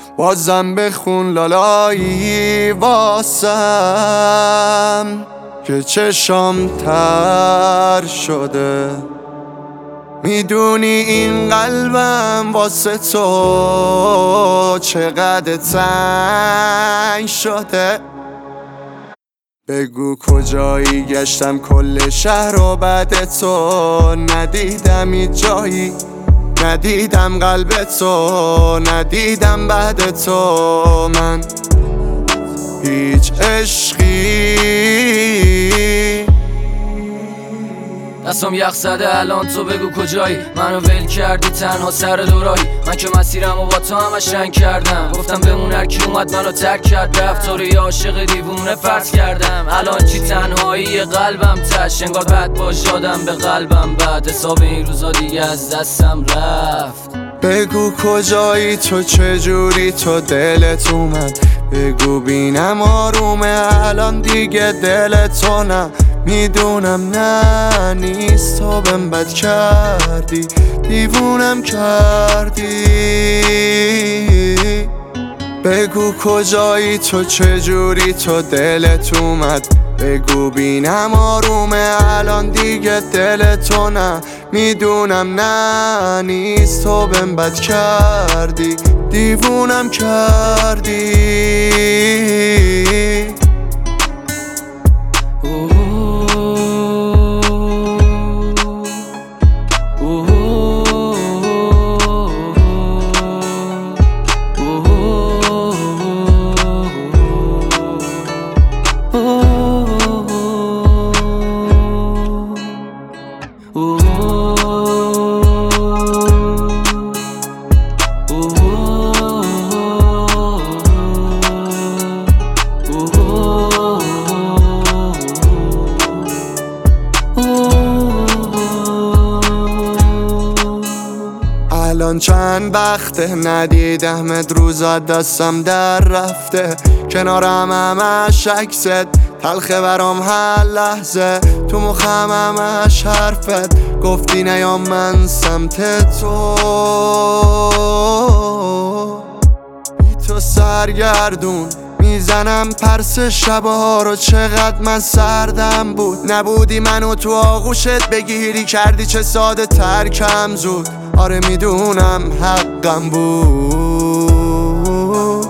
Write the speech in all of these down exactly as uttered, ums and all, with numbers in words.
بازم بخون لالایی واسم که چشام تر شده. میدونی این قلبم واسه تو چقدر تنگ شده. بگو کجایی گشتم کل شهر و بعد تو ندیدم هیچ جایی، ندیدم قلب تو، ندیدم بعد تو من هیچ عشقی. دستم یخ زده الان تو بگو کجایی، منو ول کردی تنها سر دورایی. من که مسیرمو با تو همش رنگ کردم، گفتم بمون هر کی اومد منو ترک کرد رفت. تو رو یه عاشق دیوونه فرض کردم، الان چی تنهایی قلبم تش، انگار بد باش دادم به قلبم بعد حساب این روزا دیگه از دستم رفت. بگو کجایی تو، چجوری تو دلت اومد، بگو بینم آرومه الان دیگه دل تو نه. میدونم نه نیست تو بهم بد کردی، دیوونم کردی. بگو کجایی تو، چجوری تو دلت اومد، بگو بینم آرومه الان دیگه دل تو نه. میدونم نه نیست تو بهم بد کردی، دیوونم کردی. الان چند وقته ندیدمت، روزا دستم در رفته، کنارم همش عکست تلخه برام هر لحظه، تو مخم همش حرفت، گفتی نیام من سمت تو. بی تو سرگردون میزنم پرس شبا رو، چقدر من سردم بود، نبودی منو تو آغوشت بگیری، کردی چه ساده ترکم زود. آره میدونم حقم بود.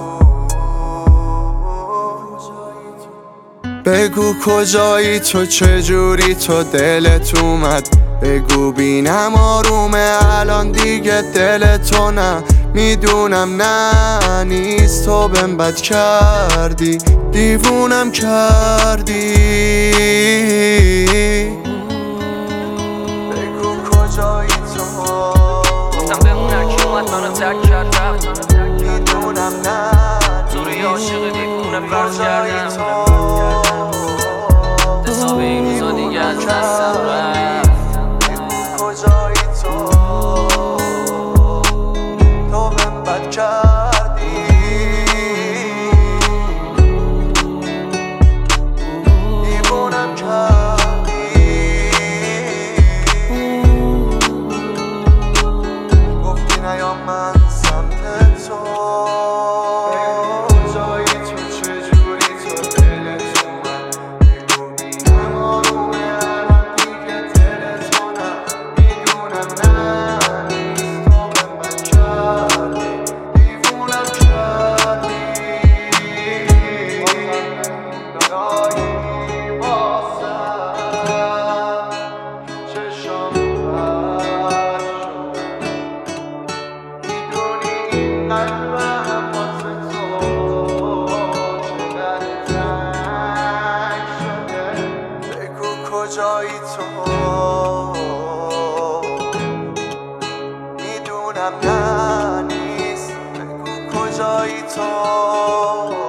بگو کجایی تو، چجوری تو دلت اومد، بگو بینم آرومه الان دیگه دل تو نه. میدونم نه نیست تو بهم بد کردی، دیوونم کردی. بگو کجایی تو، گفتم بمون هر کی اومد منو ترک کرد رفت. میدونم نه تو رو یه عاشق دیوونه فرض کردم، حساب این روزا دیگه از دستم رفت. کجایی تو، تو بهم بد کردی، دیوونم کردی. گفتی نیام من سمت تو. کجایی تو، چجوری تو دلت اومد، بگو بینم آرومه الان دیگه دل تو نه. میدونم نه نیست تو بهم بد کردی، دیوونم کردی. لالایی واسم چشام تر شده. میدونی این قلبم واسه تو چقدر تنگ شده. بگو کجایی تو، میدونم نه نیست، بگو کجایی تو.